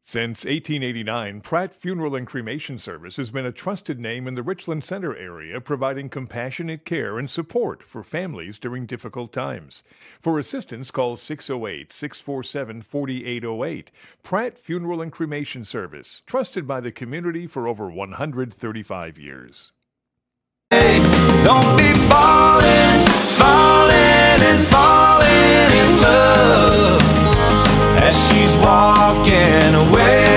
Since 1889, Pratt Funeral and Cremation Service has been a trusted name in the Richland Center area, providing compassionate care and support for families during difficult times. For assistance, call 608-647-4808. Pratt Funeral and Cremation Service, trusted by the community for over 135 years. Hey, don't be falling in love as she's walking away.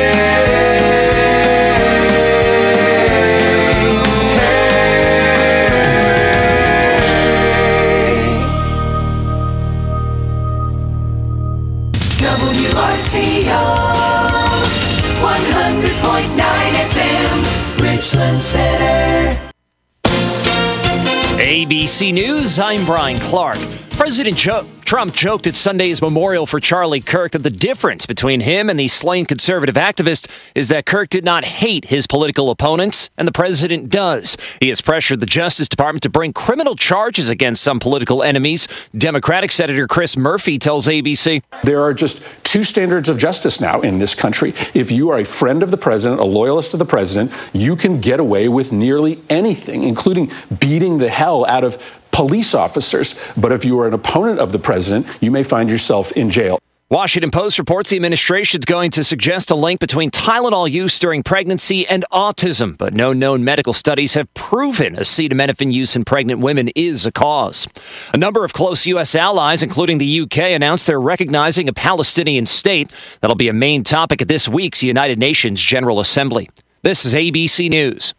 WRCO 100.9 FM, Richland Center. ABC News, I'm Brian Clark. President Trump joked at Sunday's memorial for Charlie Kirk that the difference between him and the slain conservative activist is that Kirk did not hate his political opponents, and the president does. He has pressured the Justice Department to bring criminal charges against some political enemies. Democratic Senator Chris Murphy tells ABC. There are just two standards of justice now in this country. If you are a friend of the president, a loyalist of the president, you can get away with nearly anything, including beating the hell out of police officers. But if you are an opponent of the president, you may find yourself in jail. Washington Post reports the administration is going to suggest a link between Tylenol use during pregnancy and autism, but no known medical studies have proven acetaminophen use in pregnant women is a cause. A number of close U.S. allies, including the UK, announced they're recognizing a Palestinian state. That'll be a main topic at this week's United Nations General Assembly. This is ABC News.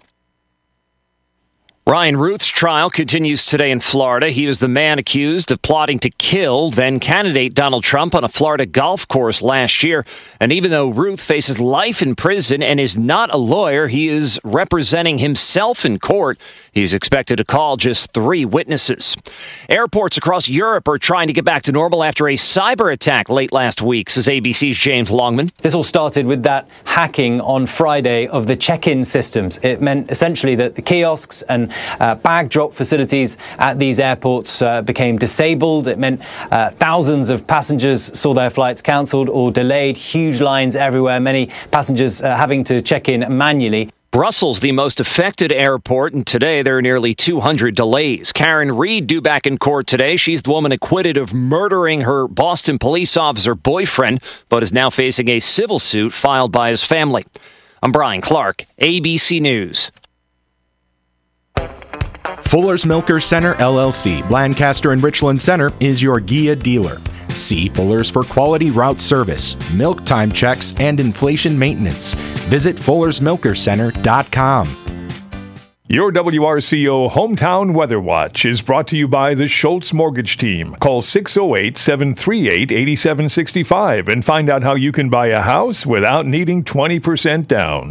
Ryan Ruth's trial continues today in Florida. He was the man accused of plotting to kill then-candidate Donald Trump on a Florida golf course last year. And even though Ruth faces life in prison and is not a lawyer, he is representing himself in court. He's expected to call just 3 witnesses. Airports across Europe are trying to get back to normal after a cyber attack late last week, says ABC's James Longman. This all started with that hacking on Friday of the check-in systems. It meant essentially that the kiosks and bag drop facilities at these airports became disabled. It meant thousands of passengers saw their flights cancelled or delayed, huge lines everywhere, many passengers having to check in manually. Brussels, the most affected airport, and today there are nearly 200 delays. Karen Reed due back in court today. She's the woman acquitted of murdering her Boston police officer boyfriend, but is now facing a civil suit filed by his family. I'm Brian Clark, ABC News. Fuller's Milker Center, LLC, Lancaster and Richland Center is your Gia dealer. See Fuller's for quality route service, milk time checks, and inflation maintenance. Visit FullersMilkerCenter.com. Your WRCO Hometown Weather Watch is brought to you by the Schultz Mortgage Team. Call 608-738-8765 and find out how you can buy a house without needing 20% down.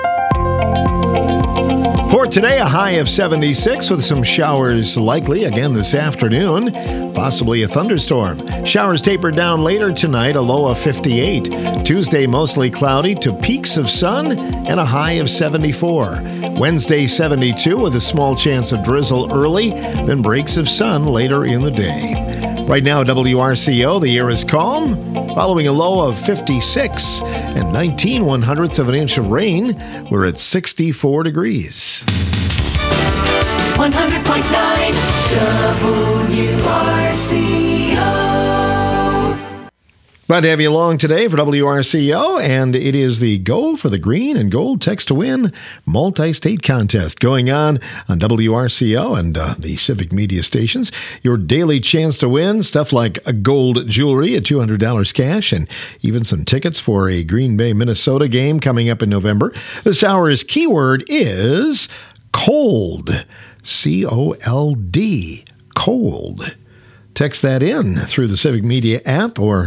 For today, a high of 76 with some showers likely again this afternoon, possibly a thunderstorm. Showers taper down later tonight, a low of 58. Tuesday, mostly cloudy to peaks of sun and a high of 74. Wednesday, 72 with a small chance of drizzle early, then breaks of sun later in the day. Right now, WRCO, the air is calm, following a low of 56 and 19 1/100ths of an inch of rain. We're at 64 degrees. 100.9 WRCO. Glad to have you along today for WRCO, and it is the Go for the Green and Gold Text to Win multi-state contest going on WRCO and the Civic Media stations. Your daily chance to win stuff like a gold jewelry at $200 cash and even some tickets for a Green Bay, Minnesota game coming up in November. This hour's keyword is cold. C-O-L-D. Cold. Text that in through the Civic Media app or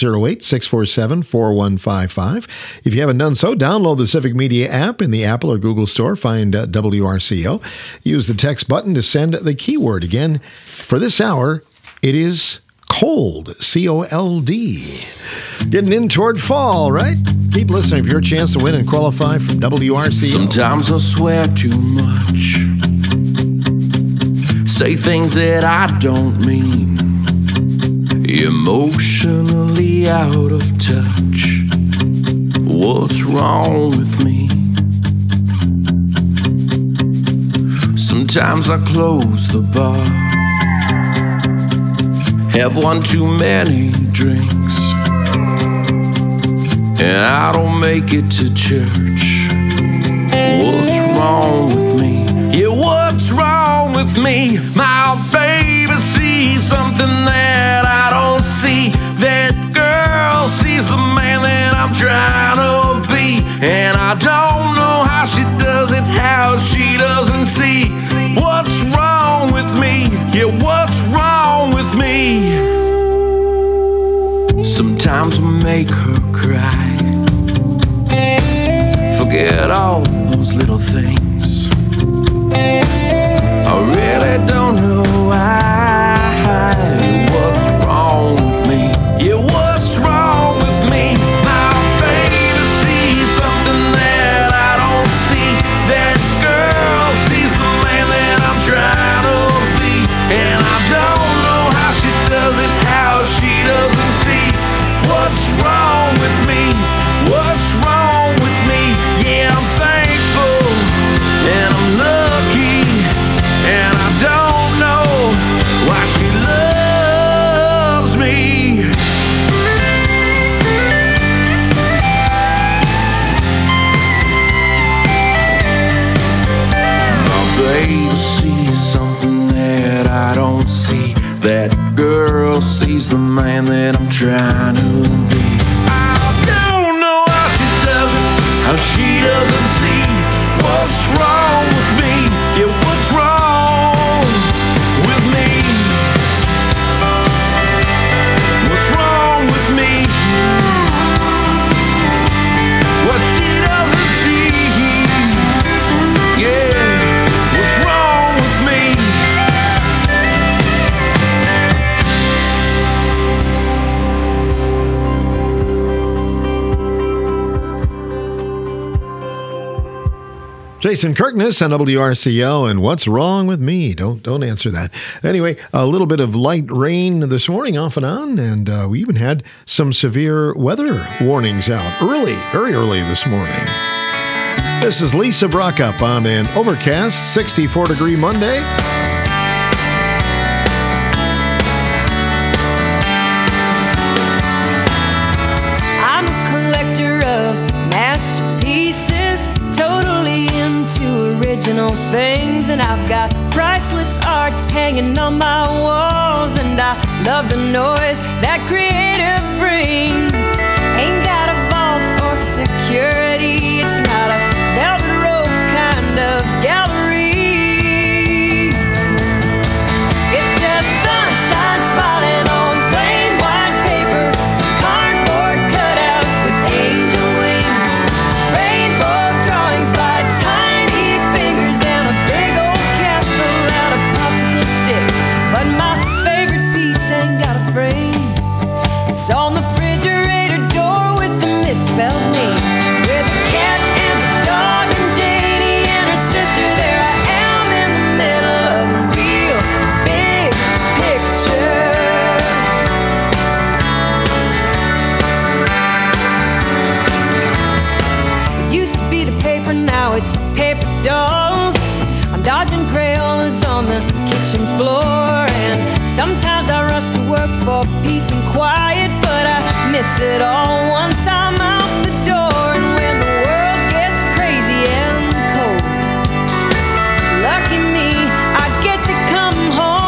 608-647-4155. If you haven't done so, download the Civic Media app in the Apple or Google Store. Find WRCO. Use the text button to send the keyword. Again, for this hour, it is cold. C-O-L-D. Getting in toward fall, right? Keep listening for your chance to win and qualify from WRCO. Sometimes I swear too much, say things that I don't mean, emotionally out of touch. what's wrong with me? Sometimes I close the bar, have one too many drinks, and I don't make it to church. What's wrong with me? Yeah, what's wrong with me? My baby sees something that I don't see. That girl sees the man that I'm trying to be, and I don't know how she does it, how she doesn't see. What's wrong with me? Yeah, what's wrong with me? Sometimes I make her cry, forget all those little things. I really don't know why. What's wrong with me? Yeah, what's wrong with me? My baby sees something that I don't see. That girl sees the man that I'm trying to be, and I don't know how she does it, how she doesn't see. What's wrong with me? What's wrong with me? Yeah, I'm thankful and I'm lucky, and I don't know why she loves me. My baby sees something that I don't see. That girl sees the man that I'm trying to be. I don't know how she does it, how she doesn't see. What's wrong with me? Yeah, what's wrong with me? What's wrong with me? What she doesn't see. Yeah, what's wrong with me? Jason Kirkness on WRCO, and what's wrong with me? Don't answer that. Anyway, a little bit of light rain this morning off and on, and we even had some severe weather warnings out very early this morning. This is Lisa Brockup on an overcast 64-degree Monday. I'm a collector of masterpieces, totally into original things, and I've got priceless art hanging on my walls, and I love the noise that creative brings. Ain't got a vault or security, it's not a velvet rope kind of gallery. It's just sunshine smiling on plain white paper, cardboard cutouts with angel wings, rainbow drawings by tiny fingers, and a big old castle out of popsicle sticks. But my favorite piece ain't got a frame. It's on the refrigerator door with the misspelled name, with a cat and a dog and Janie and her sister. There I am in the middle of a real big picture. It used to be the paper, now it's paper dolls. I'm dodging crayons on the kitchen floor, and sometimes I rush to work for peace and quiet, but I miss it all once I'm out the door. And when the world gets crazy and cold, lucky me, I get to come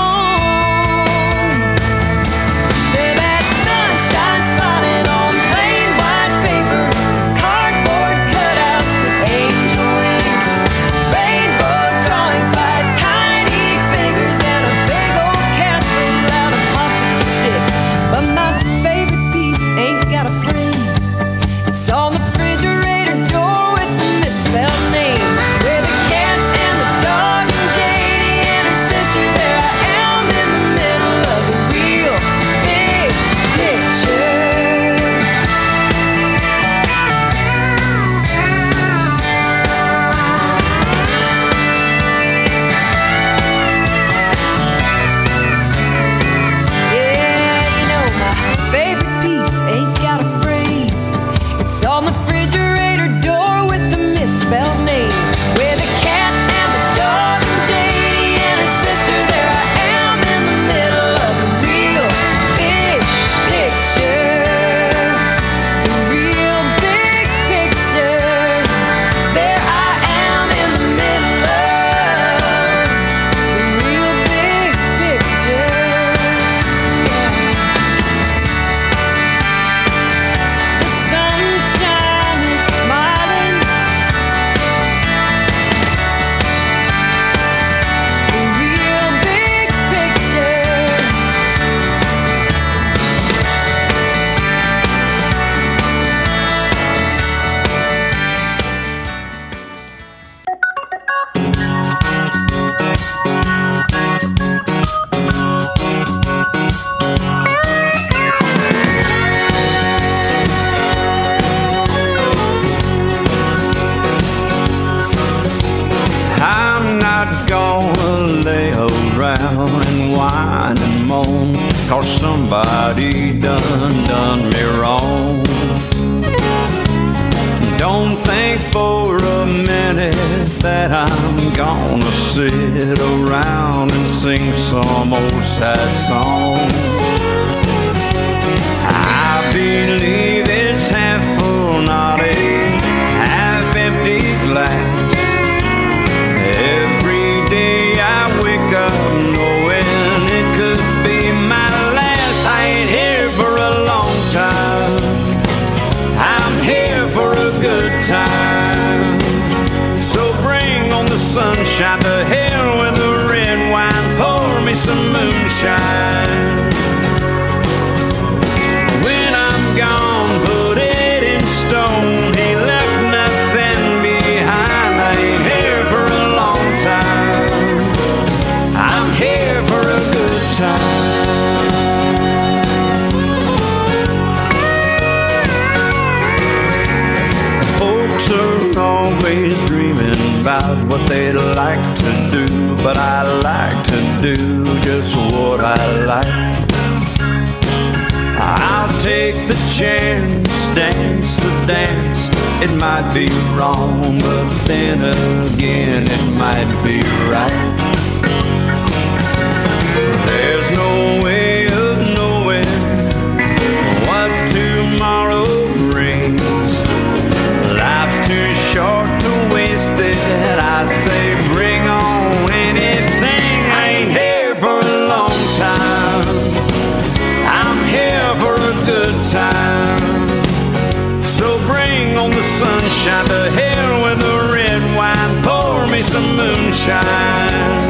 home to that sunshine smiling on plain white paper, cardboard cutouts with angel wings, rainbow drawings by tiny fingers, and a big old castle out of popsicle sticks. But my favorite piece ain't got a frame. It's on the refrigerator door with the misspelled name, with a cat and the dog and Janie and her sister. There I am in the middle of a real big picture. Yeah, you know my favorite piece ain't got a frame. It's on the what he done me wrong. Don't think for a minute that I'm gonna sit around and sing some old sad song. I believe it's half full, not a half empty glass. Every day I wake up knowing it could be my last. I ain't here for a long time, I'm here for a good time. So bring on the sunshine, to hell with the red wine, pour me some moonshine. When I'm gone, put it in stone, he left nothing behind. I ain't here for a long time, I'm here for a good time. Folks are always dreaming about what they'd like to do, but I like to do just what I like. I'll take the chance, dance the dance. It might be wrong, but then again it might be right. There's no way of knowing what tomorrow brings. Life's too short to waste it. I say bring on anything. I ain't here for a long time, I'm here for a good time. So bring on the sunshine, to hell with the red wine, pour me some moonshine.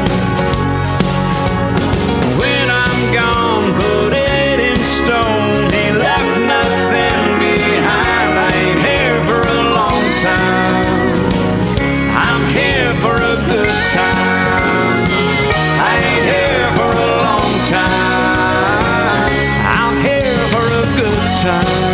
When I'm gone, put it in stone, he left nothing behind. I ain't here for a long time, I'm here for a good time. I ain't here for a long time, I'm here for a good time.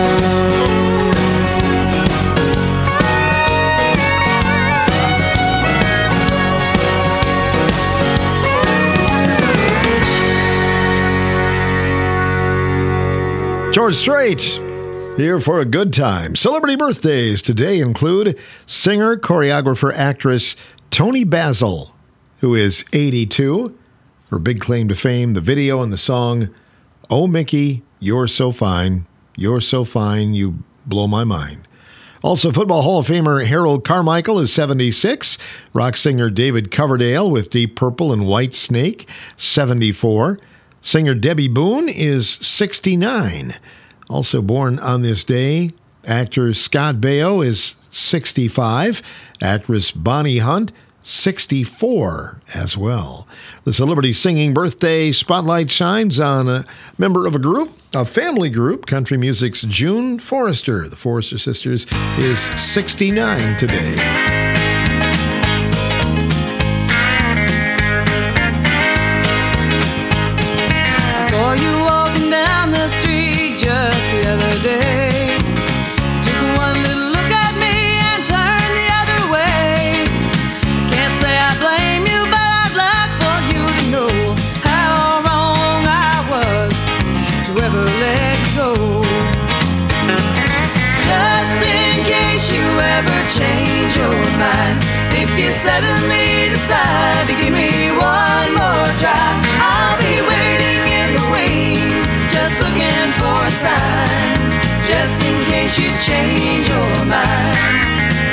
George Strait, here for a good time. Celebrity birthdays today include singer, choreographer, actress Toni Basil, who is 82. Her big claim to fame, the video and the song, Oh Mickey, You're So Fine, You Blow My Mind. Also, Football Hall of Famer Harold Carmichael is 76. Rock singer David Coverdale with Deep Purple and White Snake, 74. Singer Debbie Boone is 69. Also born on this day, actor Scott Baio is 65. Actress Bonnie Hunt, 64 as well. The celebrity singing birthday spotlight shines on a member of a family group, country music's June Forrester. The Forrester sisters is 69 today. Saw you walking down the street just the other day. Took one little look at me and turned the other way. Can't say I blame you, but I'd like for you to know how wrong I was to ever let you go. Just in case you ever change your mind, if you suddenly decide to give me one more try, I'll be waiting in the wings, just looking for a sign, just in case you change your mind.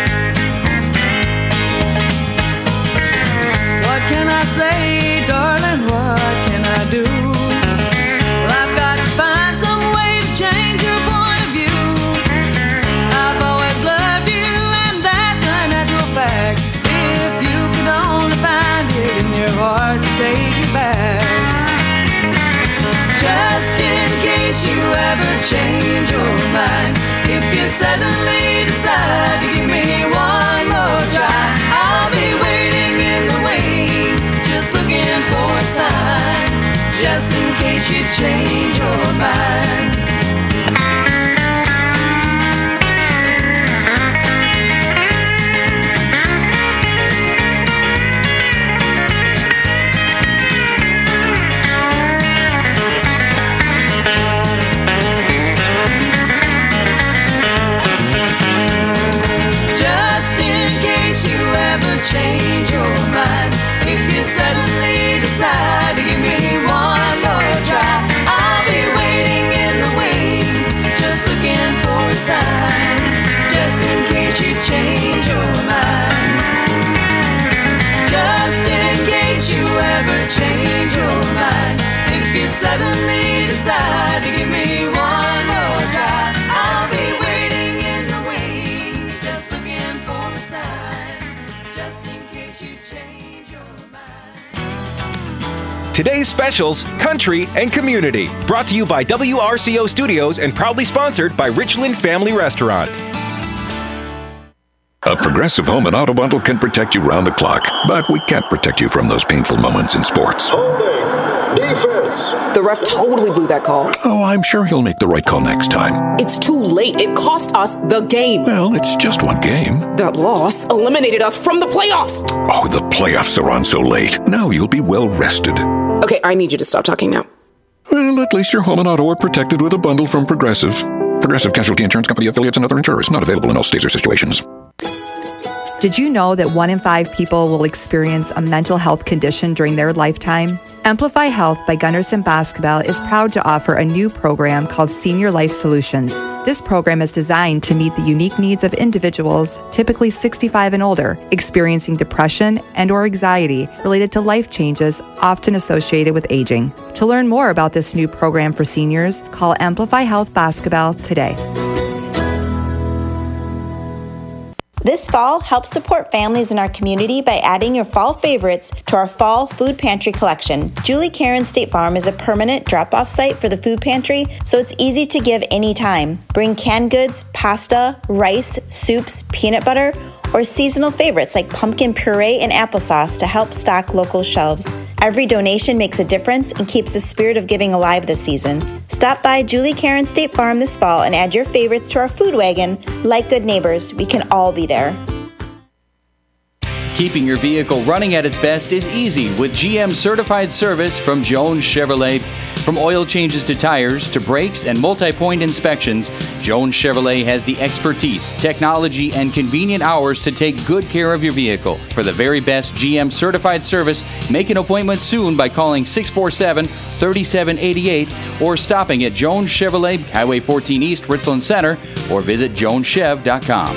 What can I say, darling, what can I do? Well, I've got to find some way to change your point of view. I've always loved you, and that's a natural fact. If you could only find it in your heart to take you back. Just in case you ever change your mind, if you suddenly decide to give me one more try, I'll be waiting in the wings, just looking for a sign, just in case you change your mind. today's specials, country, and community. Brought to you by WRCO Studios and proudly sponsored by Richland Family Restaurant. A Progressive Home and Auto Bundle can protect you round the clock, but we can't protect you from those painful moments in sports. Defense! The ref totally blew that call. Oh, I'm sure he'll make the right call next time. It's too late. It cost us the game. Well, it's just one game. That loss eliminated us from the playoffs. Oh, the playoffs are on so late. Now you'll be well rested. Okay, I need you to stop talking now. Well, at least your home and auto are protected with a bundle from Progressive. Progressive Casualty Insurance Company affiliates and other insurers. Not available in all states or situations. Did you know that 1 in 5 people will experience a mental health condition during their lifetime? Amplify Health by Gunderson Basketball is proud to offer a new program called Senior Life Solutions. This program is designed to meet the unique needs of individuals, typically 65 and older, experiencing depression and or anxiety related to life changes often associated with aging. To learn more about this new program for seniors, call Amplify Health Basketball today. This fall, help support families in our community by adding your fall favorites to our fall food pantry collection. Julie Karen State Farm is a permanent drop-off site for the food pantry, so it's easy to give anytime. Bring canned goods, pasta, rice, soups, peanut butter, or seasonal favorites like pumpkin puree and applesauce to help stock local shelves. Every donation makes a difference and keeps the spirit of giving alive this season. Stop by Julie Karen State Farm this fall and add your favorites to our food wagon. Like good neighbors, we can all be there. Keeping your vehicle running at its best is easy with GM certified service from Jones Chevrolet. From oil changes to tires to brakes and multi-point inspections, Jones Chevrolet has the expertise, technology, and convenient hours to take good care of your vehicle. For the very best GM certified service, make an appointment soon by calling 647-3788 or stopping at Jones Chevrolet, Highway 14 East, Richland Center, or visit joneschev.com.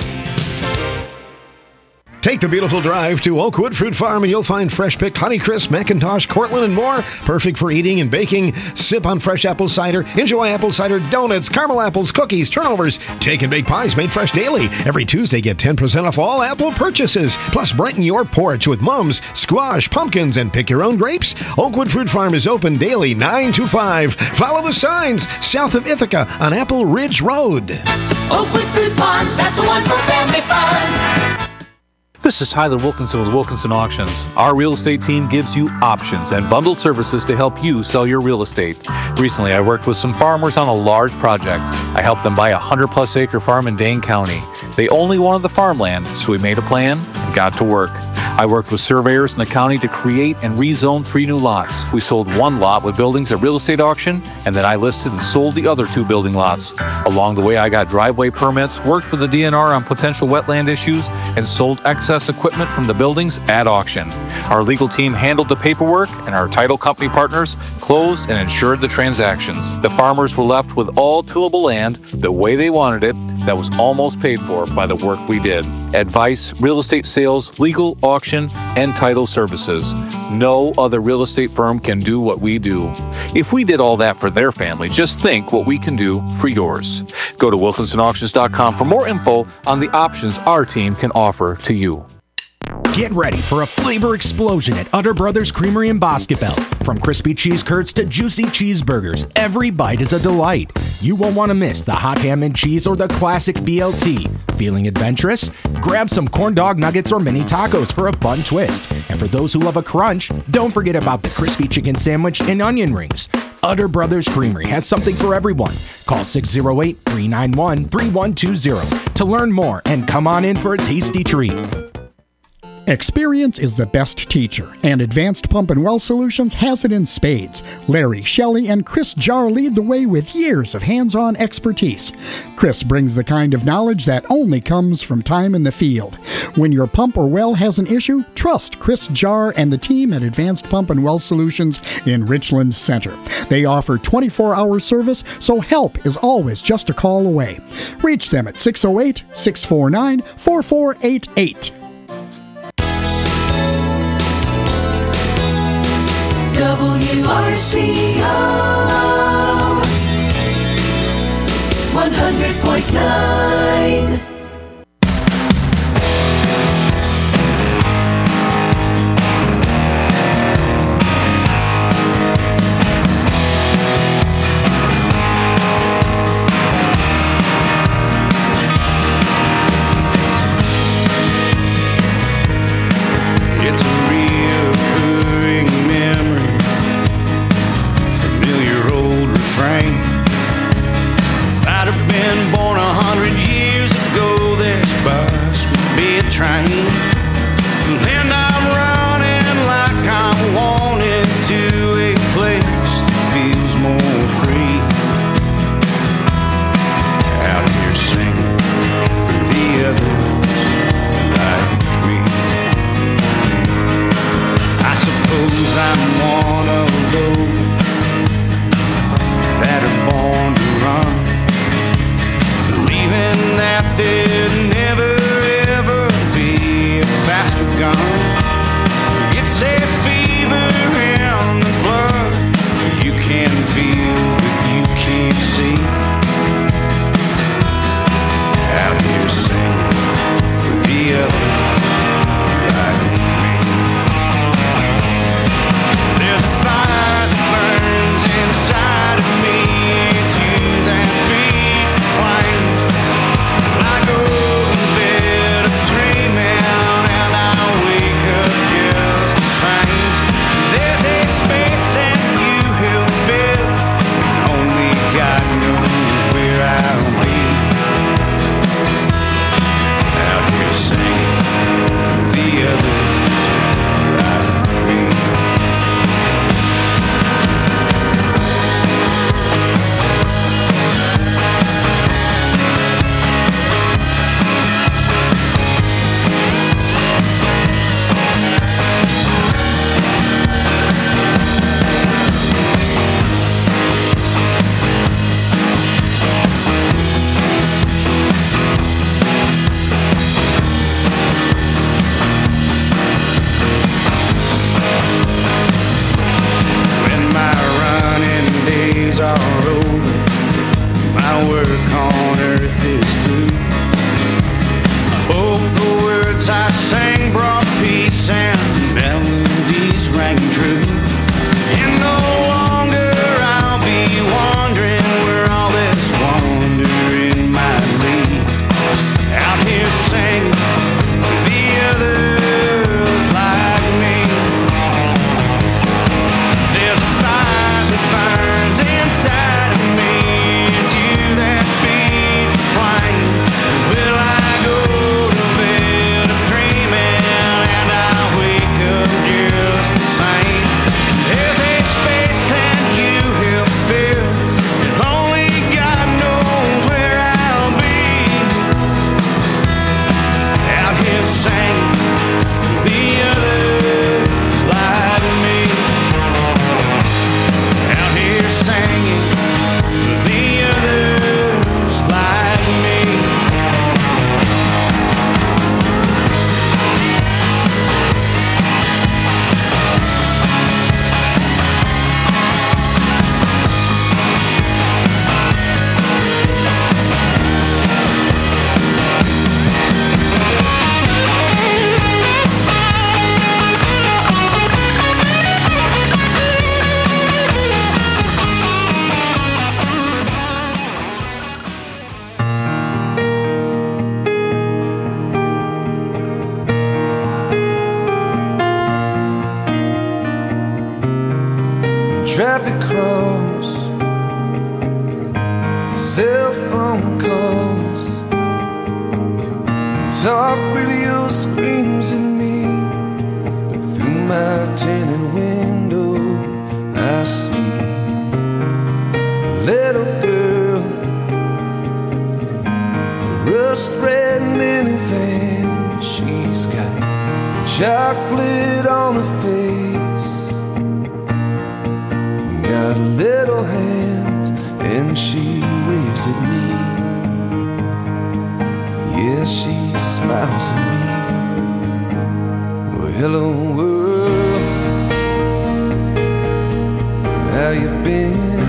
Take the beautiful drive to Oakwood Fruit Farm and you'll find fresh-picked Honeycrisp, McIntosh, Cortland, and more. Perfect for eating and baking. Sip on fresh apple cider. Enjoy apple cider donuts, caramel apples, cookies, turnovers. Take and bake pies made fresh daily. Every Tuesday, get 10% off all apple purchases. Plus, brighten your porch with mums, squash, pumpkins, and pick your own grapes. Oakwood Fruit Farm is open daily 9 to 5. Follow the signs south of Ithaca on Apple Ridge Road. Oakwood Fruit Farms, that's the one for family fun. This is Tyler Wilkinson with Wilkinson Auctions. Our real estate team gives you options and bundled services to help you sell your real estate. Recently, I worked with some farmers on a large project. I helped them buy a 100-plus acre farm in Dane County. They only wanted the farmland, so we made a plan and got to work. I worked with surveyors in the county to create and rezone 3 new lots. We sold 1 lot with buildings at real estate auction, and then I listed and sold the other 2 building lots. Along the way, I got driveway permits, worked with the DNR on potential wetland issues, and sold excess equipment from the buildings at auction. Our legal team handled the paperwork, and our title company partners closed and insured the transactions. The farmers were left with all tillable land the way they wanted it that was almost paid for by the work we did. Advice, real estate sales, legal, auction, and title services. No other real estate firm can do what we do. If we did all that for their family, just think what we can do for yours. Go to WilkinsonAuctions.com for more info on the options our team can offer to you. Get ready for a flavor explosion at Utter Brothers Creamery in Boscobel. From crispy cheese curds to juicy cheeseburgers, every bite is a delight. You won't want to miss the hot ham and cheese or the classic BLT. Feeling adventurous? Grab some corn dog nuggets or mini tacos for a fun twist. And for those who love a crunch, don't forget about the crispy chicken sandwich and onion rings. Utter Brothers Creamery has something for everyone. Call 608-391-3120 to learn more and come on in for a tasty treat. Experience is the best teacher, and Advanced Pump and Well Solutions has it in spades. Larry, Shelley, and Chris Jar lead the way with years of hands-on expertise. Chris brings the kind of knowledge that only comes from time in the field. When your pump or well has an issue, trust Chris Jar and the team at Advanced Pump and Well Solutions in Richland Center. They offer 24-hour service, so help is always just a call away. Reach them at 608-649-4488. WRCO 100.9. train. And I'm running like I'm wanted to a place that feels more free. Out here singing for the others like me. I suppose I'm one of those that are born to run, believing that there'd never ever be a faster gun. It's a fever in the blood you can feel but you can't see. Out here singing for the others like me. There's a fire that burns inside of me. It's you that feeds the flames. I go to bed dreaming and I wake up just the same. There's a space that you help fill, and only God knows where I'll be. Out here singing for the others like me. When my running days are over, my work on earth is through. I hope the words I sang brought peace and melodies rang true. And no longer I'll be wondering where all this wandering might lead. Out here singing for the others like me. There's a fire that burns inside of me. It's you that feeds the flame. Will I go to bed dreaming and I wake up just the same? There's a space that you help fill, and only God knows where I'll be. Out here singing for the others like me. Out here singing for the others like me. Traffic cross, cell phone calls, talk radio screams at me, but through my tinted window I see a little girl, a rust red minivan. She's got chocolate on her face, got little hands, and she waves at me. Yeah, she smiles at me. Well, hello world, how you been?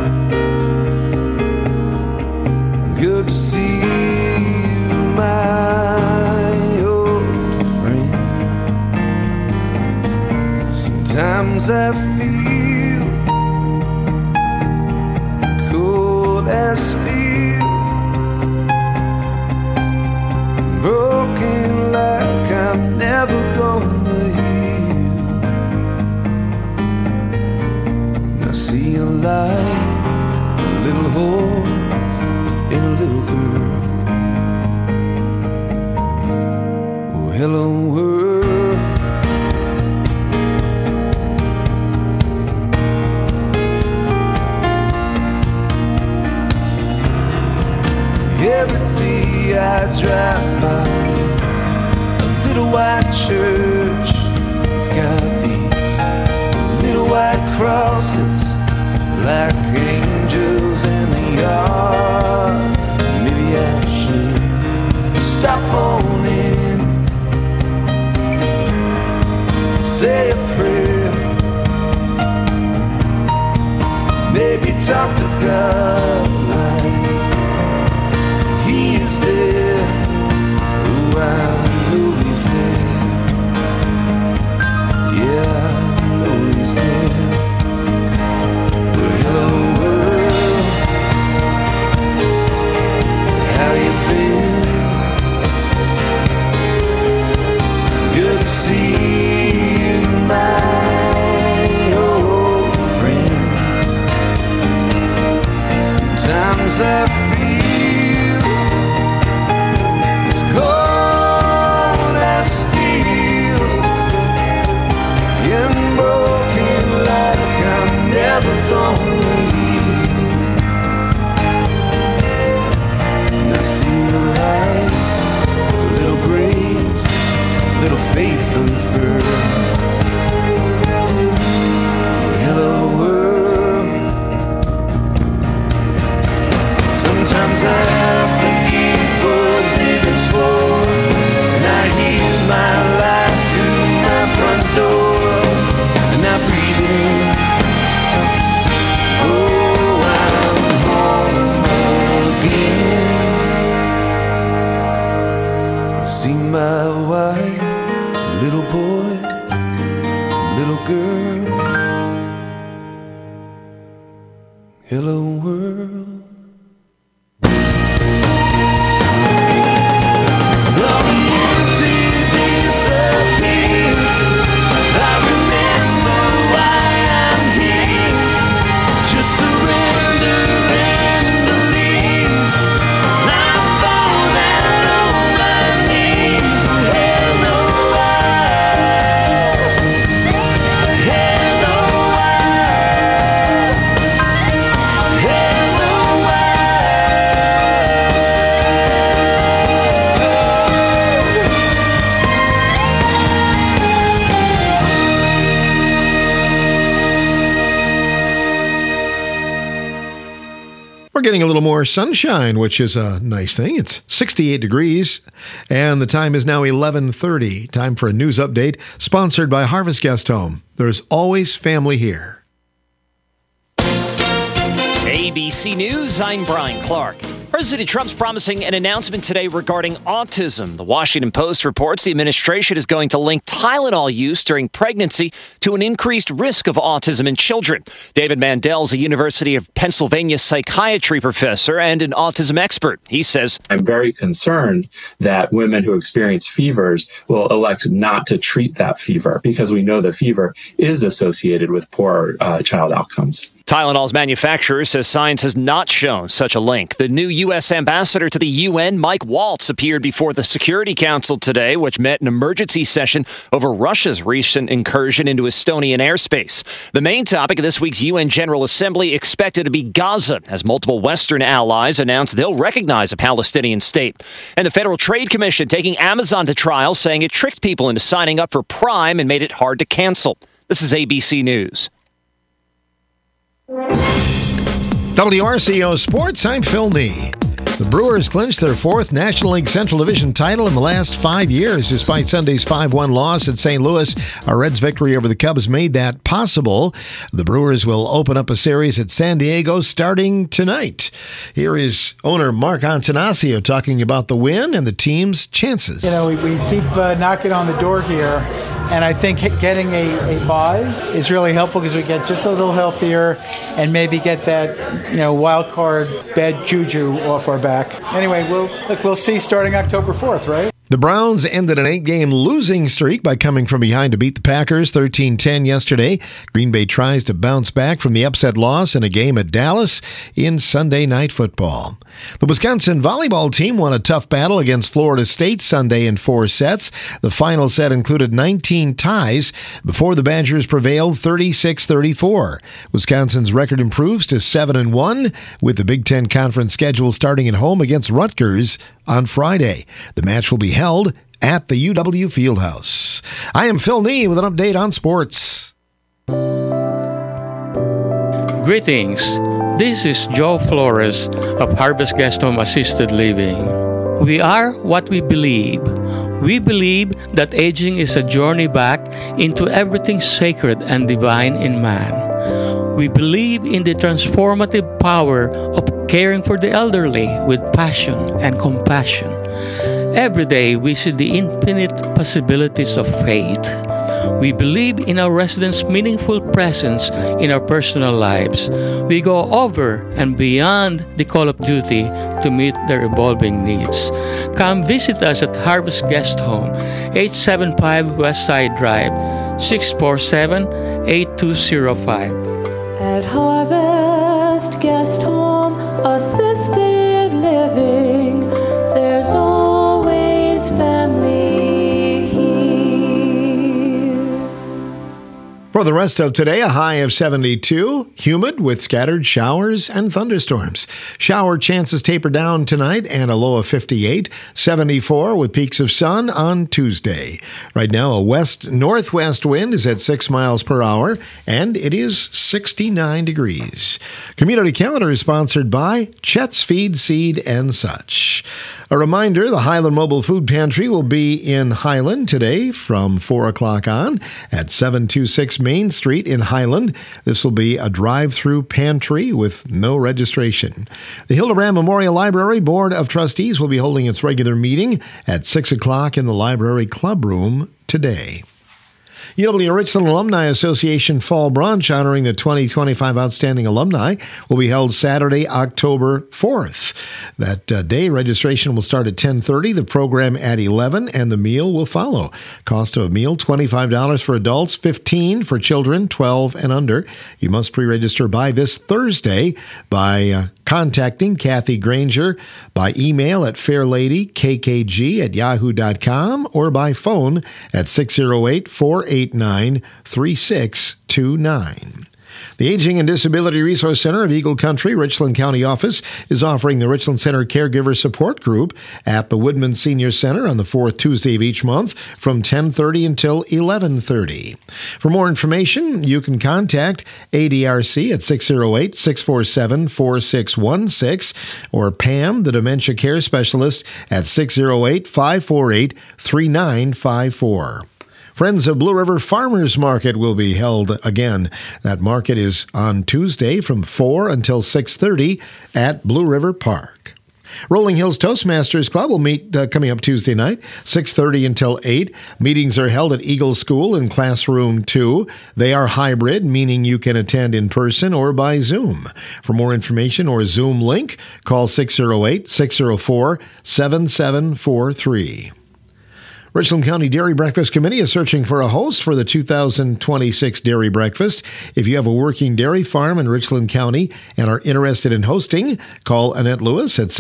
Good to see you, my old friend. Sometimes I feel cold as steel, broken like I'm never gonna heal. Now see a light, a little hope in a little girl. Hello world. Every day I drive by a little white church. It's got these little white crosses like angels in the yard. Maybe I should stop on in, say a prayer, maybe talk to God like He is there. Oh, I know He's there. Yeah, I know He's there. Well, hello world, how you been? Good to see you, my old friend. Sometimes I feel it's cold as steel and broken like I'm never gonna leave. And I see the light, a little grace, little faith unfurled. Hello world. Sometimes I forget what living's for, and I hear my life through my front door, and I breathe in. Oh, I'm home again. I see my wife, little boy, little girl. Hello world. All the empty disappears. I remember why I'm here. Just surrender and believe. I fall down on my knees. Hello world. Hello world. Hello We're getting a little more sunshine, which is a nice thing. It's 68 degrees, and the time is now 11:30. Time for a news update, sponsored by Harvest Guest Home. There's always family here. ABC News, I'm Brian Clark. President Trump's promising an announcement today regarding autism. The Washington Post reports the administration is going to link Tylenol use during pregnancy to an increased risk of autism in children. David Mandel is a University of Pennsylvania psychiatry professor and an autism expert. He says, I'm very concerned that women who experience fevers will elect not to treat that fever because we know the fever is associated with poor child outcomes. Tylenol's manufacturer says science has not shown such a link. The new U.S. ambassador to the UN, Mike Waltz, appeared before the Security Council today, which met an emergency session over Russia's recent incursion into Estonian airspace. The main topic of this week's UN General Assembly expected to be Gaza, as multiple Western allies announced they'll recognize a Palestinian state. And the Federal Trade Commission taking Amazon to trial, saying it tricked people into signing up for Prime and made it hard to cancel. This is ABC News. WRCO Sports, I'm Phil Nee. The Brewers clinched their fourth National League Central Division title in the last 5 years, despite Sunday's 5-1 loss at St. Louis. A Reds victory over the Cubs made that possible. The Brewers will open up a series at San Diego starting tonight. Here is owner Mark Antanasio talking about the win and the team's chances. You know, we keep knocking on the door here. And I think getting a bye is really helpful because we get just a little healthier and maybe get that, wild card bad juju off our back. Anyway, we'll see starting October 4th, right? The Browns ended an 8-game losing streak by coming from behind to beat the Packers 13-10 yesterday. Green Bay tries to bounce back from the upset loss in a game at Dallas in Sunday Night Football. The Wisconsin volleyball team won a tough battle against Florida State Sunday in 4 sets. The final set included 19 ties before the Badgers prevailed 36-34. Wisconsin's record improves to 7-1 with the Big Ten Conference schedule starting at home against Rutgers on Friday. The match will be held at the UW Fieldhouse. I am Phil Nee with an update on sports. Greetings. This is Joe Flores of Harvest Guest Home Assisted Living. We are what we believe. We believe that aging is a journey back into everything sacred and divine in man. We believe in the transformative power of caring for the elderly with passion and compassion. Every day we see the infinite possibilities of faith. We believe in our residents' meaningful presence in our personal lives. We go over and beyond the call of duty to meet their evolving needs. Come visit us at Harvest Guest Home, 875 West Side Drive, 647-8205. At Harvest Guest Home Assisted Living, there's always family here. For the rest of today, a high of 72, humid with scattered showers and thunderstorms. Shower chances taper down tonight and a low of 58, 74 with peaks of sun on Tuesday. Right now, a west-northwest wind is at 6 miles per hour, and it is 69 degrees. Community Calendar is sponsored by Chet's Feed, Seed, and Such. A reminder, the Highland Mobile Food Pantry will be in Highland today from 4 o'clock on at 726 Main Street in Highland. This will be a drive-through pantry with no registration. The Hildebrand Memorial Library Board of Trustees will be holding its regular meeting at 6 o'clock in the Library Club Room today. UW Richland Alumni Association Fall Brunch honoring the 2025 Outstanding Alumni will be held Saturday, October 4th. That day, registration will start at 10:30, the program at 11, and the meal will follow. Cost of a meal, $25 for adults, $15 for children, 12 and under. You must pre-register by this Thursday by contacting Kathy Granger by email at fairladykkg@yahoo.com or by phone at 608-489-3629. The Aging and Disability Resource Center of Eagle Country, Richland County Office, is offering the Richland Center Caregiver Support Group at the Woodman Senior Center on the 4th Tuesday of each month from 10:30 until 11:30. For more information, you can contact ADRC at 608-647-4616 or Pam, the Dementia Care Specialist, at 608-548-3954. Friends of Blue River Farmers Market will be held again. That market is on Tuesday from 4 until 6:30 at Blue River Park. Rolling Hills Toastmasters Club will meet coming up Tuesday night, 6:30 until 8. Meetings are held at Eagle School in Classroom 2. They are hybrid, meaning you can attend in person or by Zoom. For more information or Zoom link, call 608-604-7743. Richland County Dairy Breakfast Committee is searching for a host for the 2026 Dairy Breakfast. If you have a working dairy farm in Richland County and are interested in hosting, call Annette Lewis at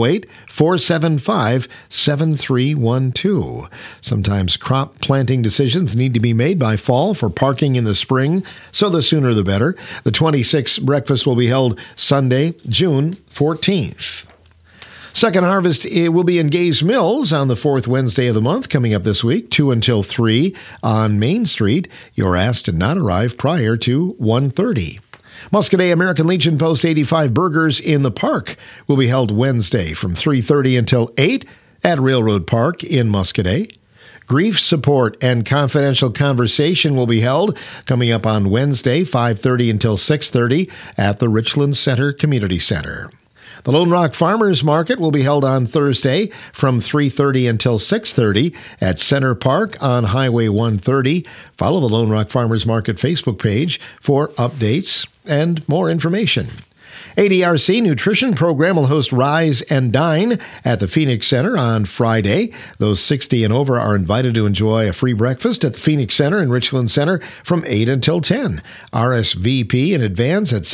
608-475-7312. Sometimes crop planting decisions need to be made by fall for parking in the spring, so the sooner the better. The 26th breakfast will be held Sunday, June 14th. Second Harvest will be in Gays Mills on the 4th Wednesday of the month, coming up this week, 2 until 3 on Main Street. You're asked to not arrive prior to 1:30. Muscadet American Legion Post 85 Burgers in the Park will be held Wednesday from 3:30 until 8 at Railroad Park in Muscadet. Grief support and confidential conversation will be held coming up on Wednesday, 5:30 until 6:30 at the Richland Center Community Center. The Lone Rock Farmers Market will be held on Thursday from 3:30 until 6:30 at Center Park on Highway 130. Follow the Lone Rock Farmers Market Facebook page for updates and more information. ADRC Nutrition Program will host Rise and Dine at the Phoenix Center on Friday. Those 60 and over are invited to enjoy a free breakfast at the Phoenix Center in Richland Center from 8 until 10. RSVP in advance at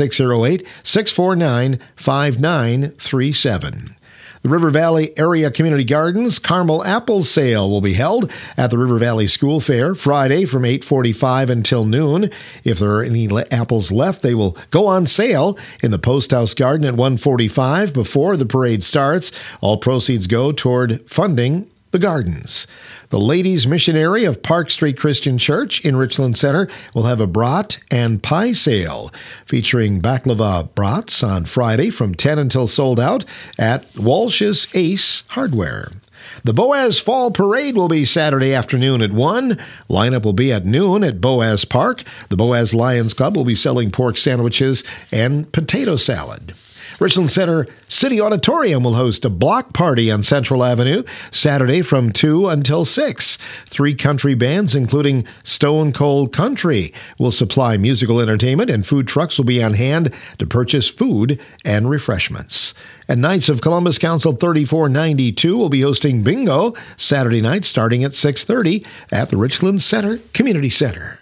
608-649-5937. The River Valley Area Community Gardens Caramel Apple Sale will be held at the River Valley School Fair Friday from 8:45 until noon. If there are any apples left, they will go on sale in the Post House Garden at 1:45 before the parade starts. All proceeds go toward funding the gardens. The Ladies Missionary of Park Street Christian Church in Richland Center will have a brat and pie sale featuring baklava brats on Friday from 10 until sold out at Walsh's Ace Hardware. The Boaz Fall Parade will be Saturday afternoon at 1. Lineup will be at noon at Boaz Park. The Boaz Lions Club will be selling pork sandwiches and potato salad. Richland Center City Auditorium will host a block party on Central Avenue Saturday from 2 until 6. 3 country bands, including Stone Cold Country, will supply musical entertainment, and food trucks will be on hand to purchase food and refreshments. And Knights of Columbus Council 3492 will be hosting bingo Saturday night starting at 6:30 at the Richland Center Community Center.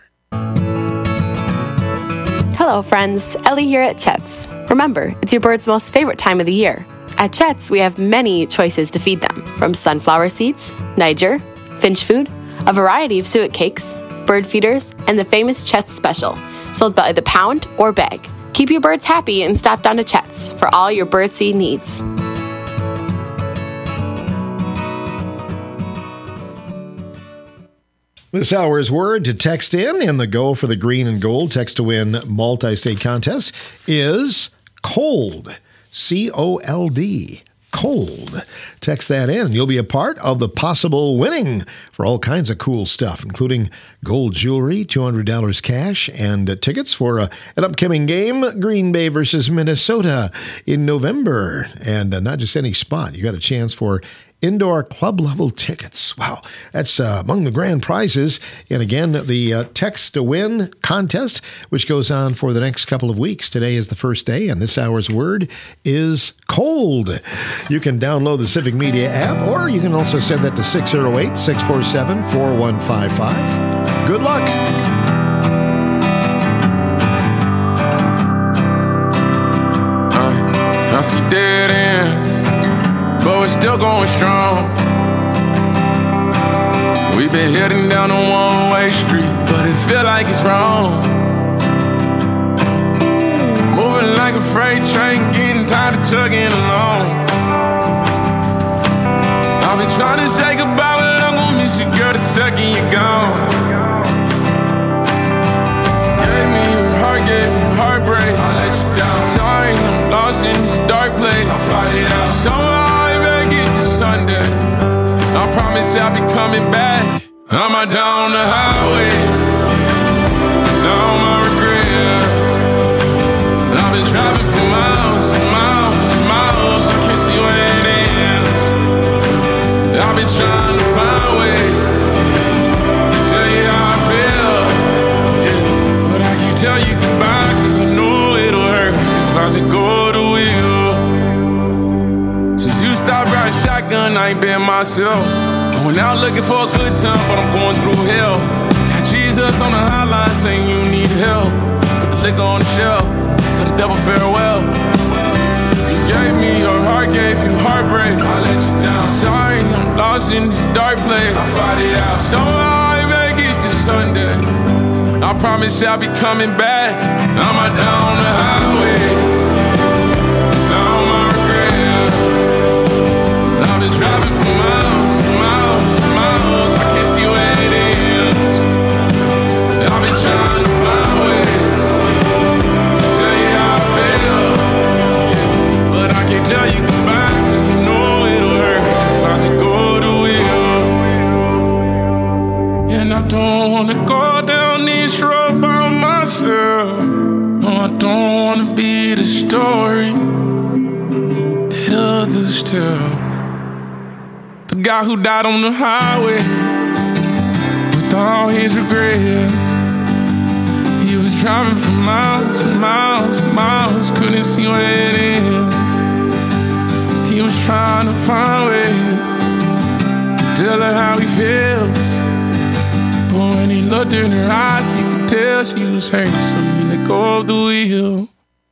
Hello, friends. Ellie here at Chet's. Remember, it's your bird's most favorite time of the year. At Chet's, we have many choices to feed them, from sunflower seeds, Niger, finch food, a variety of suet cakes, bird feeders, and the famous Chet's Special, sold by the pound or bag. Keep your birds happy and stop down to Chet's for all your birdseed needs. This hour's word to text in the Go for the Green and Gold Text to Win multi-state contest is cold. C-O-L-D. Cold. Text that in. You'll be a part of the possible winning for all kinds of cool stuff, including gold jewelry, $200 cash, and tickets for an upcoming game, Green Bay versus Minnesota in November. And not just any spot. You got a chance for indoor club-level tickets. Wow, that's among the grand prizes. And again, the Text to Win contest, which goes on for the next couple of weeks. Today is the first day, and this hour's word is cold. You can download the Civic Media app, or you can also send that to 608-647-4155. Good luck. I see dead ends, but we're still going strong. We've been heading down a one-way street, but it feel like it's wrong. Moving like a freight train, getting tired of chugging along. I've been trying to say goodbye, but I'm gonna miss you, girl, the second you're gone. Gave me your heart, gave you heartbreak. I let you down. Sorry, I'm lost in this dark place. I'll fight it out. Somehow Sunday, I promise I'll be coming back. I'm out down the highway, down my regrets. I've been driving for miles and miles and miles. I can't see where it ends. I've been trying to find ways to tell you how I feel, yeah. But I can't tell you goodbye, cause I know it'll hurt if I let go of the wheel. Since you stopped riding shotgun, I ain't been myself. Going out looking for a good time, but I'm going through hell. Got Jesus on the hotline saying you need help. Put the liquor on the shelf, tell the devil farewell. You gave me your heart, gave you heartbreak. I let you down. Sorry, I'm lost in this dark place. I'll fight it out. Somehow I make it to Sunday. I promise I'll be coming back. I'm out down the highway. Driving for miles and miles and miles. I can't see where it ends. I've been trying to find ways to tell you how I feel, yeah. But I can't tell you goodbye, cause I know it'll hurt if I let go of the wheel. And I don't wanna go down this road by myself. No, I don't wanna be the story that others tell. The guy who died on the highway with all his regrets. He was Driving for miles and miles and miles, couldn't see where it ends. He was trying to find ways to tell her how he feels, but when he looked in her eyes, he could tell she was hurt, so he let go of the wheel.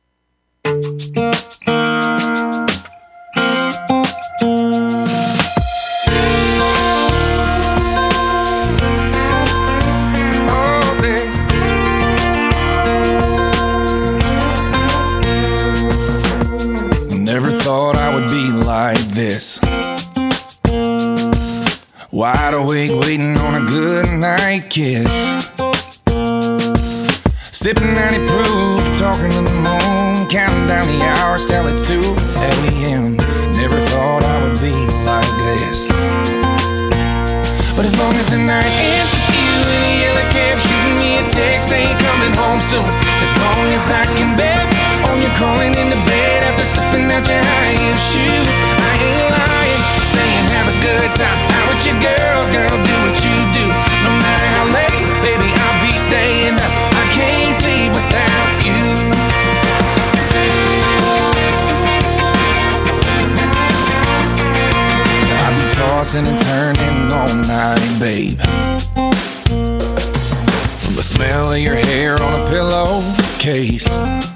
Never thought I would be like this. Wide awake, waiting on a good night kiss. Sipping 90 proof, talking to the moon, counting down the hours till it's 2 a.m. Never thought I would be like this. But as long as the night ends with you in a yellow cab, shooting me a text, ain't coming home soon. As long as I can bet on you calling into bed after slipping out your high heel shoes, I ain't lying, saying have a good time out with your girls, girl, do what you do. No matter how late, baby, I'll be staying up. I can't sleep without you. I'll be tossing and turning all night, babe. From the smell of your hair on a pillowcase.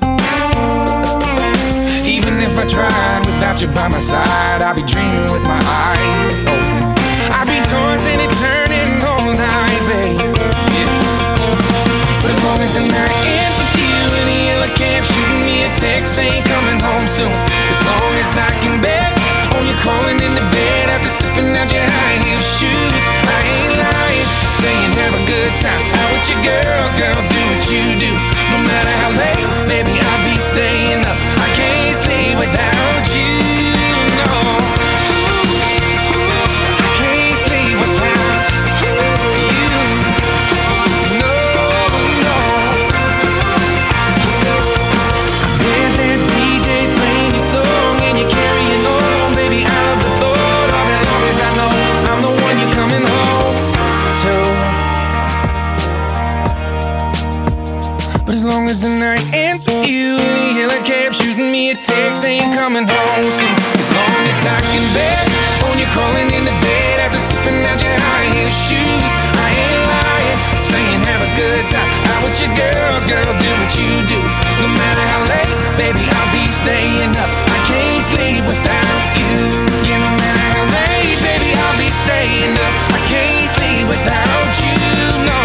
Even if I tried without you by my side, I'd be dreaming with my eyes open. I'd be tossing and turning all night, babe. Yeah. But as long as the night ends with you in a yellow cab, shooting me a text, ain't coming home soon. As long as I can bet on you crawling into bed after slipping out your high heel shoes, I ain't lying, saying have a good time out with your girls, girl, do what you do. No matter how late, baby, I'll be staying up. I can't sleep without you, no. I can't sleep without you, no, no. I bet that DJ's playing your song and you're carrying on, baby, I love the thought of it. Long as I know I'm the one you're coming home to. But as long as the night ends with you in a yellow cab, shooting me a text, ain't coming home soon. As long as I can bet on you crawling into bed after slipping out your high heel shoes, I ain't lying, saying have a good time out with your girls, girl, do what you do. No matter how late, baby, I'll be staying up. I can't sleep without you. Yeah, no matter how late, baby, I'll be staying up. I can't sleep without you, no.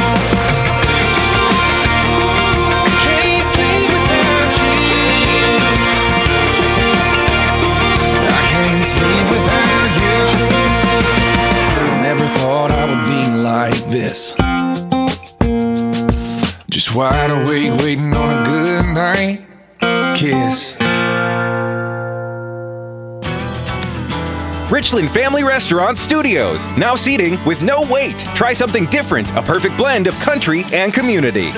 Sleep without you. Never thought I would be like this. Just wide awake, waiting on a good night kiss. Richland Family Restaurant Studios. Now seating with no wait. Try something different. A perfect blend of country and community.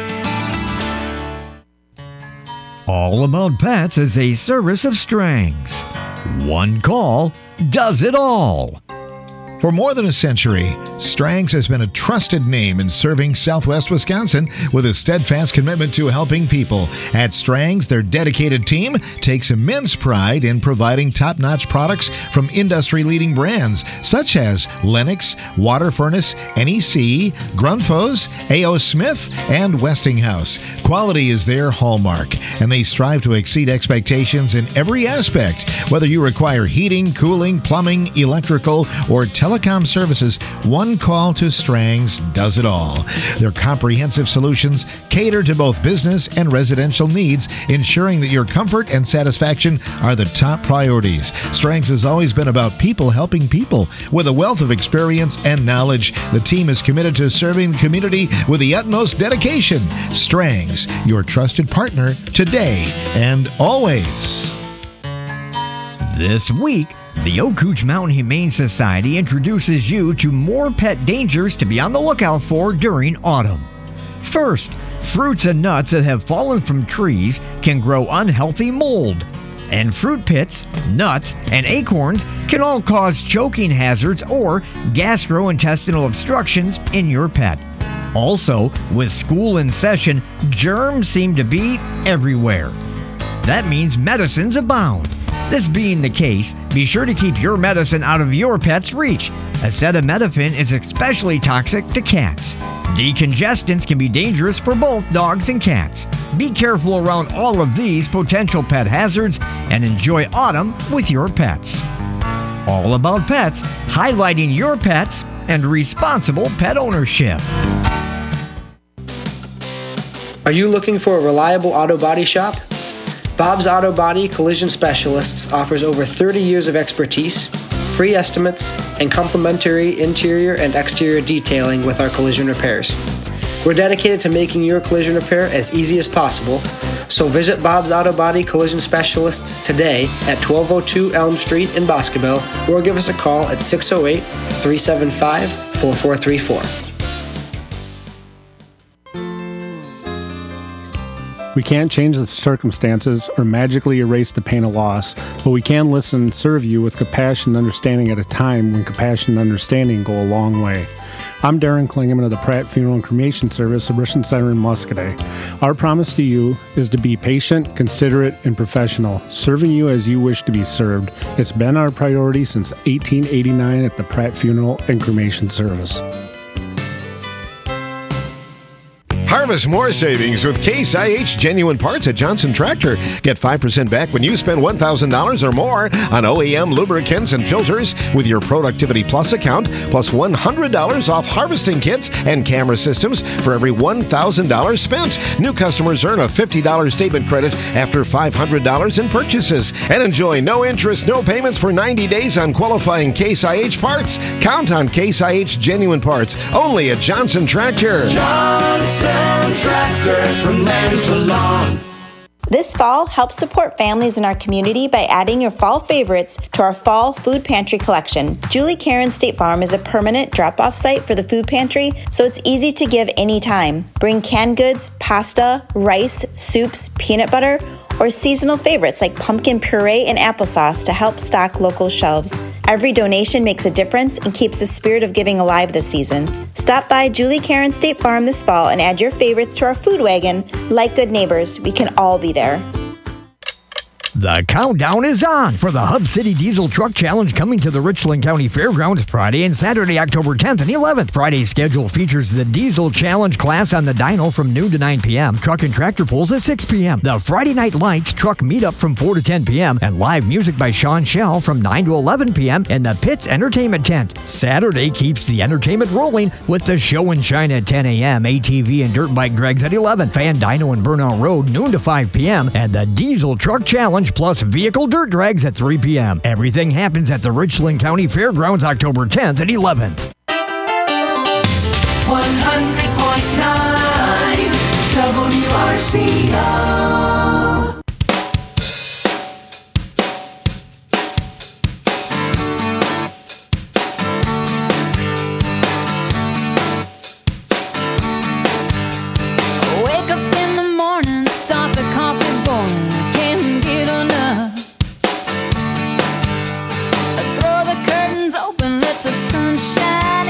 All About Pets is a service of Strang's. One call does it all. For more than a century, Strang's has been a trusted name in serving Southwest Wisconsin with a steadfast commitment to helping people. At Strang's, their dedicated team takes immense pride in providing top-notch products from industry-leading brands such as Lennox, Water Furnace, NEC, Grundfos, A.O. Smith, and Westinghouse. Quality is their hallmark, and they strive to exceed expectations in every aspect. Whether you require heating, cooling, plumbing, electrical, or telecom services, one call to Strang's does it all. Their comprehensive solutions cater to both business and residential needs, ensuring that your comfort and satisfaction are the top priorities. Strang's has always been about people helping people. With a wealth of experience and knowledge, the team is committed to serving the community with the utmost dedication. Strang's, your trusted partner today and always. This week, the Okootch Mountain Humane Society introduces you to more pet dangers to be on the lookout for during autumn. First, fruits and nuts that have fallen from trees can grow unhealthy mold. And fruit pits, nuts, and acorns can all cause choking hazards or gastrointestinal obstructions in your pet. Also, with school in session, germs seem to be everywhere. That means medicines abound. This being the case, be sure to keep your medicine out of your pet's reach. Acetaminophen is especially toxic to cats. Decongestants can be dangerous for both dogs and cats. Be careful around all of these potential pet hazards and enjoy autumn with your pets. All About Pets, highlighting your pets and responsible pet ownership. Are you looking for a reliable auto body shop? Bob's Auto Body Collision Specialists offers over 30 years of expertise, free estimates, and complimentary interior and exterior detailing with our collision repairs. We're dedicated to making your collision repair as easy as possible, so visit Bob's Auto Body Collision Specialists today at 1202 Elm Street in Boscobel, or give us a call at 608-375-4434. We can't change the circumstances or magically erase the pain of loss, but we can listen and serve you with compassion and understanding at a time when compassion and understanding go a long way. I'm Darren Klingeman of the Pratt Funeral and Cremation Service of Richland Center in Muscadet. Our promise to you is to be patient, considerate, and professional, serving you as you wish to be served. It's been our priority since 1889 at the Pratt Funeral and Cremation Service. Harvest more savings with Case IH Genuine Parts at Johnson Tractor. Get 5% back when you spend $1,000 or more on OEM lubricants and filters with your Productivity Plus account, plus $100 off harvesting kits and camera systems for every $1,000 spent. New customers earn a $50 statement credit after $500 in purchases and enjoy no interest, no payments for 90 days on qualifying Case IH parts. Count on Case IH Genuine Parts only at Johnson Tractor. Johnson Tractor, from land to lawn. This fall, help support families in our community by adding your fall favorites to our fall food pantry collection. Julie Karen State Farm is a permanent drop-off site for the food pantry, so it's easy to give anytime. Bring canned goods, pasta, rice, soups, peanut butter, or seasonal favorites like pumpkin puree and applesauce to help stock local shelves. Every donation makes a difference and keeps the spirit of giving alive this season. Stop by Julie Karen State Farm this fall and add your favorites to our food wagon. Like good neighbors, we can all be there. The countdown is on for the Hub City Diesel Truck Challenge coming to the Richland County Fairgrounds Friday and Saturday, October 10th and 11th. Friday's schedule features the Diesel Challenge class on the dyno from noon to 9 p.m., truck and tractor pulls at 6 p.m., the Friday Night Lights truck meetup from 4 to 10 p.m., and live music by Sean Shell from 9 to 11 p.m. in the Pitts Entertainment Tent. Saturday keeps the entertainment rolling with the Show and Shine at 10 a.m., ATV and dirt bike drags at 11, Fan Dyno and Burnout Road noon to 5 p.m., and the Diesel Truck Challenge plus vehicle dirt drags at 3 p.m. Everything happens at the Richland County Fairgrounds October 10th and 11th. 100.9 WRCO. Wake up in the morning, start the coffee boiling. Can't get enough. Throw the curtains open, let the sun shine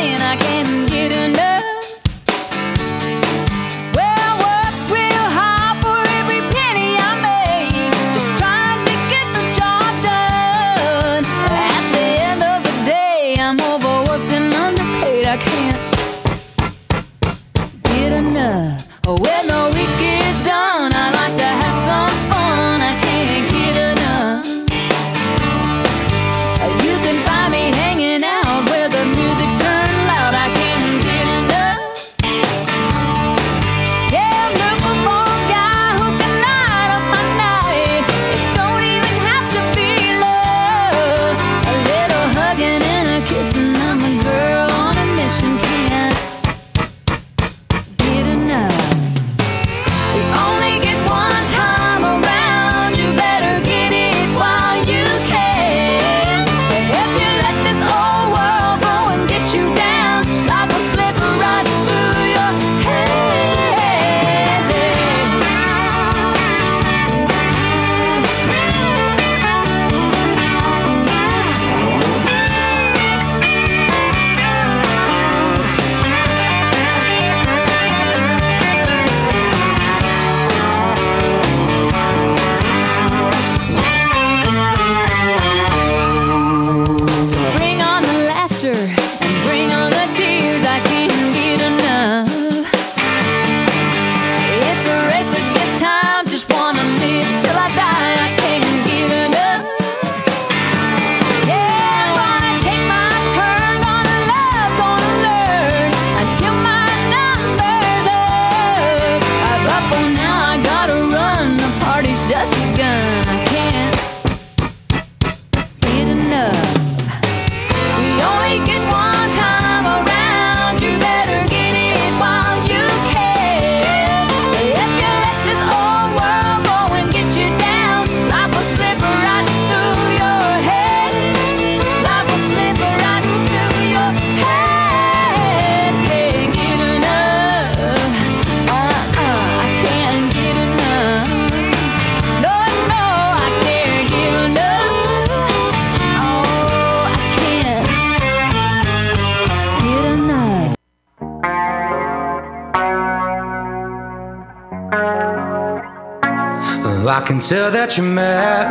I can tell that you're mad,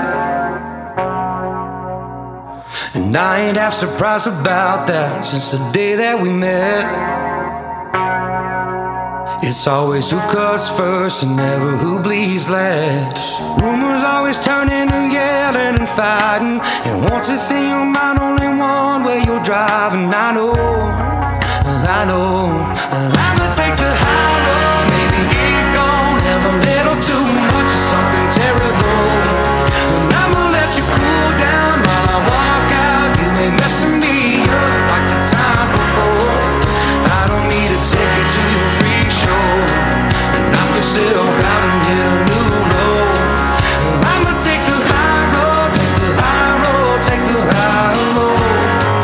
and I ain't half surprised about that. Since the day that we met, it's always who cuts first and never who bleeds last. Rumors always turn into yelling and fighting, and once it's in your mind, only one way you're driving. I know I'ma take the high road, maybe get gone, have a little too much of something terrible. I'ma let you cool down while I walk out. You ain't messing me up like the times before. I don't need to take you to your freak show and knock yourself out and hit a new low. I'ma take the high road, take the high road, take the high road.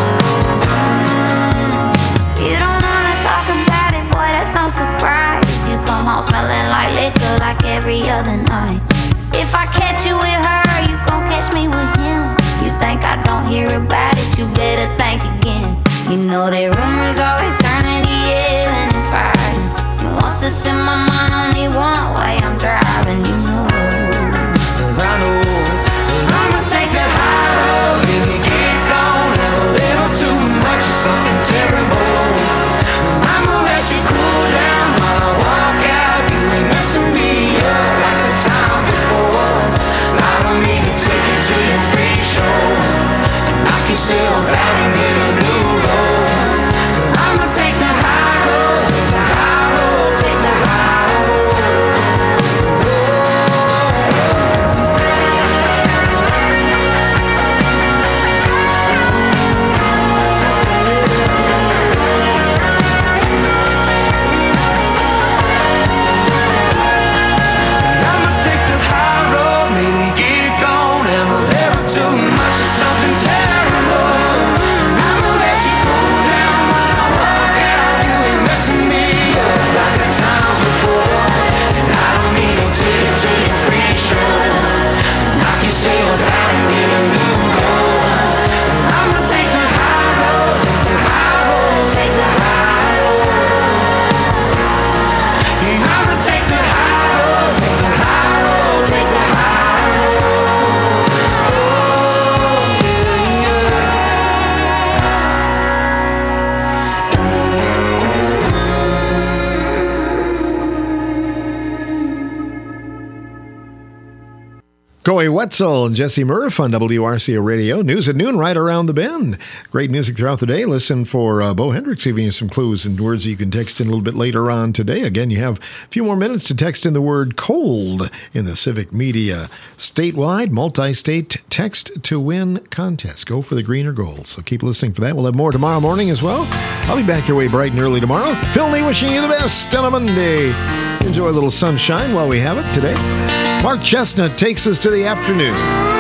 You don't wanna talk about it, boy, that's no surprise. You come home smelling like liquor like every other night. If I catch you with her, you gon' catch me with him. You think I don't hear about it, you better think again. You know that rumors always turn into yelling and fighting. You want to in my mind, only one way I'm driving, you know. I know I'ma take the high road, maybe get gone, have a little too much of something terrible. I'ma let you cool down while I walk out. You ain't messing me up like the times before. I don't need to take you to your freak show and knock yourself out and get a new low. I'ma take the high road, take the high road, take the high road. I'ma take the high road, maybe get gone, have a little too much of something terrible. I'ma let you cool down while I walk out. You ain't messing me up like the times before. And I don't need to take you to your freak show, knock yourself out and get a new low. I'ma take the high road, take the high road, take the high road. Yeah, I'ma take the high road, take the high road, take the high road. Oh, Corey Wetzel and Jesse Murph on WRCA Radio. News at noon right around the bend. Great music throughout the day. Listen for Bo Hendricks giving you some clues and words that you can text in a little bit later on today. Again, you have a few more minutes to text in the word cold in the Civic Media statewide multi-state text to win contest. Go for the green or gold. So keep listening for that. We'll have more tomorrow morning as well. I'll be back your way bright and early tomorrow. Phil Lee wishing you the best on a Monday. Enjoy a little sunshine while we have it today. Mark Chestnut takes us to the afternoon.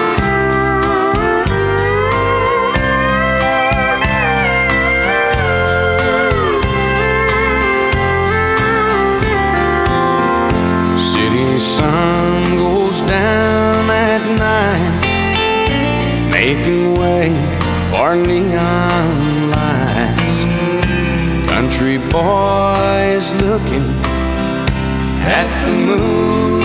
City sun goes down at night, making way for neon lights. Country boys looking at the moon.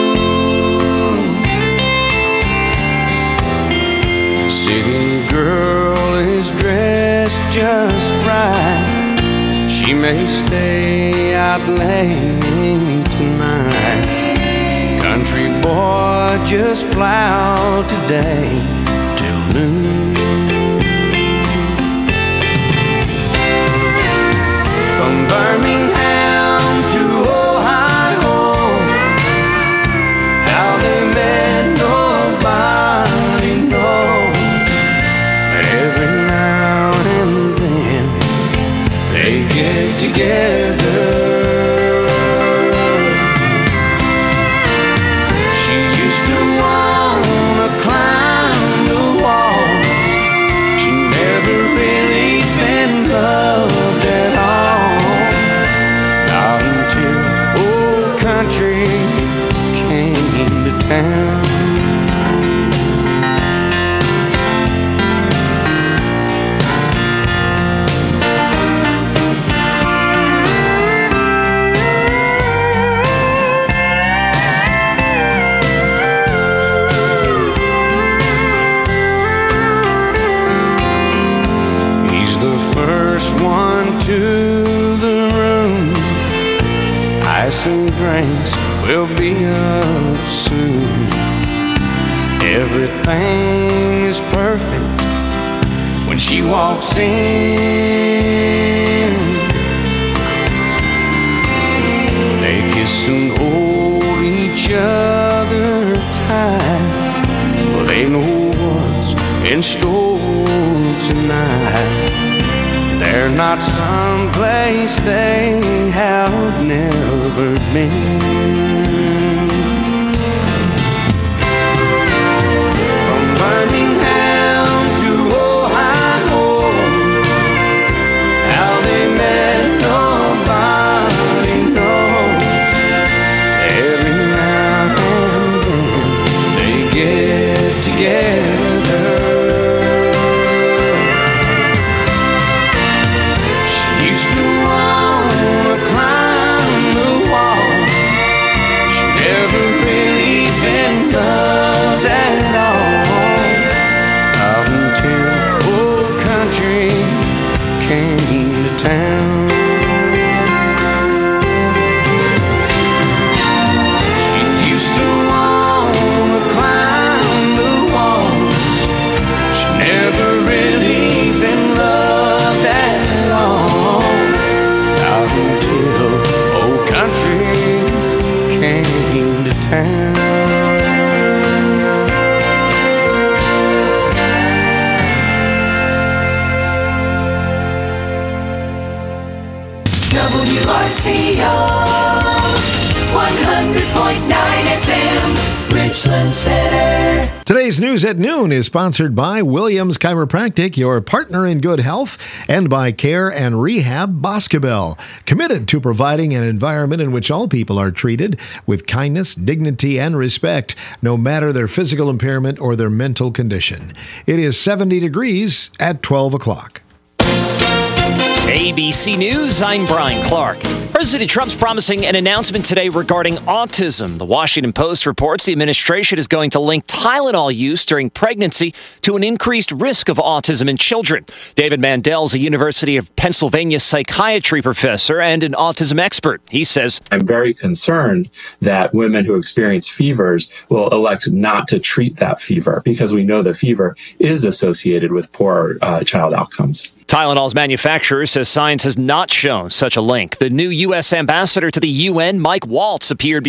City girl is dressed just right. She may stay out late tonight. Country boy just plowed today till noon. From Birmingham to Ohio, how they met nobody knows. Every now and then they get together. She used to wanna climb the walls. She never really been loved at all. Not until old country came to town. into the room. Ice and drinks will be up soon. Everything is perfect when she walks in. They kiss and hold each other tight. Well, they know what's in store tonight. They're not someplace they have never been. From Birmingham to Ohio, how they met nobody knows. Every now and then they get together. She used to wanna climb the wall. She never really been loved at all. Out until old country came to town. She used to wanna climb the walls. She never really been loved at all. Out until old country came to town. WRCO 100.9 FM, Richland Center. Today's News at Noon is sponsored by Williams Chiropractic, your partner in good health, and by Care and Rehab Boscobel, committed to providing an environment in which all people are treated with kindness, dignity, and respect, no matter their physical impairment or their mental condition. It is 70 degrees at 12 o'clock. ABC News, I'm Brian Clark. President Trump's promising an announcement today regarding autism. The Washington Post reports the administration is going to link Tylenol use during pregnancy to an increased risk of autism in children. David Mandel is a University of Pennsylvania psychiatry professor and an autism expert. He says, I'm very concerned that women who experience fevers will elect not to treat that fever because we know the fever is associated with poor child outcomes. Tylenol's manufacturer says science has not shown such a link. The new U.S. ambassador to the UN, Mike Waltz, appeared